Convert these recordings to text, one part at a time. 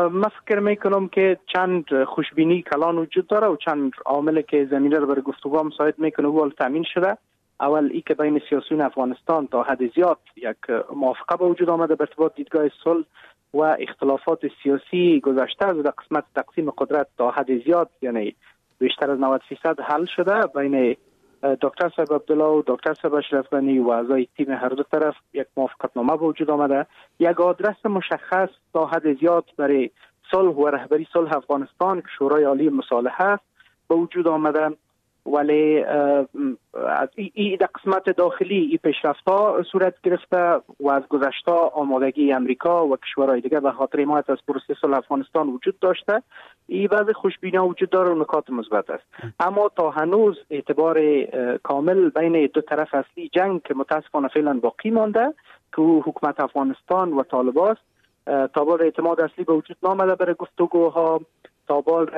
من فکر میکنم که چند خوشبینی کلان وجود داره و چند عامل که زمینه رو برای گفتگو مساعد میکنه و تامین شده. اول ای که بین سیاسیون افغانستان تا حد زیاد یک موافقه به وجود آمده به ارتباط دیدگاه صلح و اختلافات سیاسی گذشته از در قسمت تقسیم قدرت تا حد زیاد یعنی بیشتر از 90% حل شده. بین دکتر صاحب عبدالله و دکتر صاحب اشرف غنی و اعضای تیم هر دو طرف یک موافقتنامه به وجود آمده. یک آدرس مشخص تا حد زیاد برای صلح و رهبری صلح افغانستان که شورای عالی مصالحه است به وجود آمده. ولی از این در قسمت داخلی این پیشرفت‌ها صورت گرفته و از گذشته آمادگی امریکا و کشورهای دیگر به خاطر حمایت از پروسه صلح افغانستان وجود داشته. این بعضی خوشبینی‌ها وجود داره و نکات مثبت است، اما تا هنوز اعتبار کامل بین دو طرف اصلی جنگ که متاسفانه فعلا باقی مانده که حکومت افغانستان و طالبان است. تابال اعتماد اصلی به وجود نامده برای گفتگوها، تابال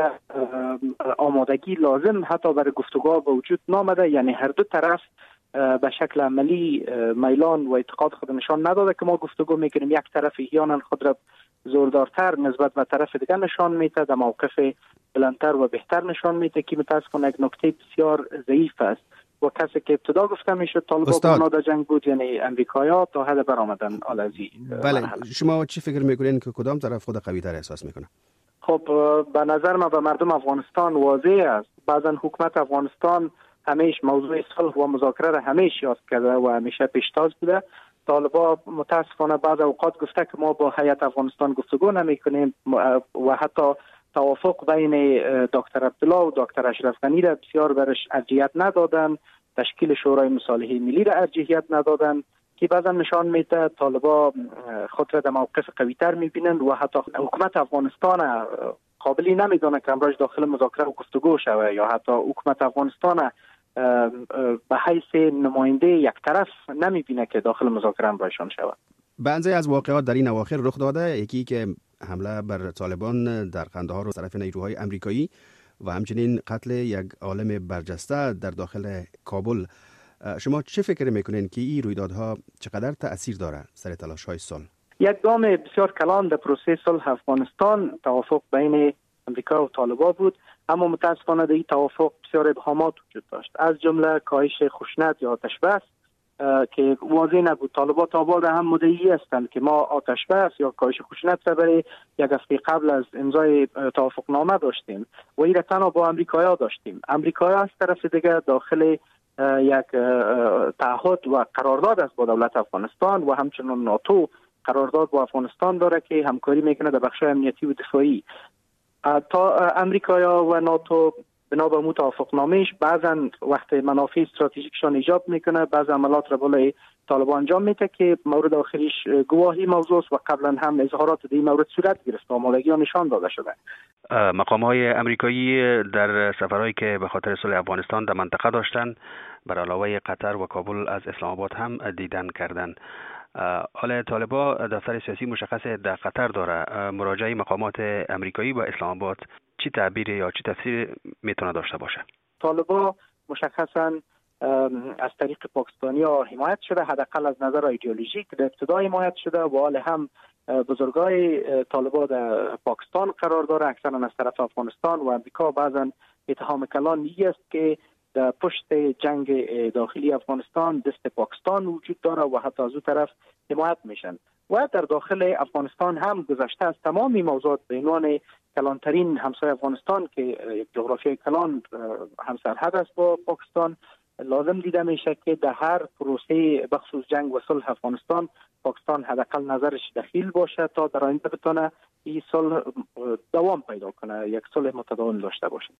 آمادگی لازم حتی برای گفتگوها به وجود نامده. یعنی هر دو طرف به شکل عملی میلان و اعتقاد خود نشان نداده که ما گفتگو میکنیم. یک طرف احیانا خود را زوردارتر نسبت به طرف دیگر نشان میده، در موقف بلندتر و بهتر نشان میده که متاسفانه یک نکته بسیار ضعیف است. و کسی که ابتدا گفته میشد طالبان بناد جنگ بود یعنی امریکایی‌ها تا حد برآمدن آلزی. بله، شما چی فکر میکنین که کدام طرف خود قوی تر احساس میکنه؟ خب به نظر من به مردم افغانستان واضح است. بعضا حکومت افغانستان همیشه موضوع صلح و مذاکره را همیشه یاد کرده و همیشه پیشتاز بوده. طالبان متاسفانه بعض اوقات گفته که ما با هیئت افغانستان گفتگو نمی‌کنیم و حتی توافق بین دکتر عبدالله و دکتر اشرف غنی را بسیار برش ارجحیت ندادن، تشکیل شورای مصالحه ملی را ارجحیت ندادن که بعضا نشان میده طالبان خود را در موقف قوی‌تر می‌بینند و حتی حکومت افغانستان قابلی نمی‌دانه که امروز داخل مذاکره و گفتگو شود یا حتی حکومت افغانستان به حیث نماینده یک طرف نمی‌بینه که داخل مذاکره امروزشان شود. بعضی از واقعات در این اواخر رخ داده، یکی که حمله بر طالبان در قندهار و طرف نیروهای آمریکایی و همچنین قتل یک عالم برجسته در داخل کابل. شما چه فکر میکنین که این رویدادها چقدر تأثیر داره سر تلاش‌های صلح؟ یک گام بسیار کلان در پروسه صلح افغانستان توافق بین امریکا و طالبان بود، اما متاسفانه در این توافق بسیار ابهامات وجود داشت، از جمله کاهش خشونت یا آتش بس که واضح نبود. طالبان تا حال هم مدعی هستند که ما آتش بس یا کاهش خشونت را برای یک هفته قبل از امضای توافق نامه داشتیم و این را تنها با امریکایی‌ها داشتیم. امریکایی‌ها از طرف دیگر داخل یک تعهد و قرارداد است با دولت افغانستان و همچنین ناتو قرارداد با افغانستان داره که همکاری میکنه در بخش امنیتی و دفاعی. تا امریکایا و ناتو بنا به مو توافقنامه‌اش بعضا وقت منافع استراتژیکشان ایجاب میکنه، بعض عملات را بالای طالبان انجام میده که مورد آخریش گواهی موضوع است و قبلا هم اظهارات در این مورد صورت گرفت، آمادگی ها نشان داده شده. مقام‌های امریکایی در سفرهایی که به خاطر صلح افغانستان در منطقه داشتن بر علاوه قطر و کابل از اسلام آباد هم دیدن کردن. حالا طالبان دفتر سیاسی مشخص در قطر داره. مراجعه مقامات امریکایی و اسلام آباد چی تعبیر یا چی تفسیر میتونه داشته باشه؟ طالبان مشخصاً از طریق پاکستانی ها حمایت شده، حداقل از نظر ایدئولوژیک در ابتدا حمایت شده و حال هم بزرگای طالبان در پاکستان قرار داره، اکثرا از طرف افغانستان و امریکا. بعضا اتهام کلان است که در پشت جنگ داخلی افغانستان دست پاکستان وجود داره و حتی از اون طرف حمایت میشن و در داخل افغانستان هم گذشته از تمامی موضوعات به عنوان کلانترین همسایه افغانستان که یک جغرافیای کلان همسرحد است با پاکستان، لازم دیده میشه که در هر پروسه بخصوص جنگ و صلح افغانستان پاکستان حداقل نظرش دخیل باشه تا در آینده بتونه این صلح دوام پیدا کنه، یک صلح متداوم داشته باشه.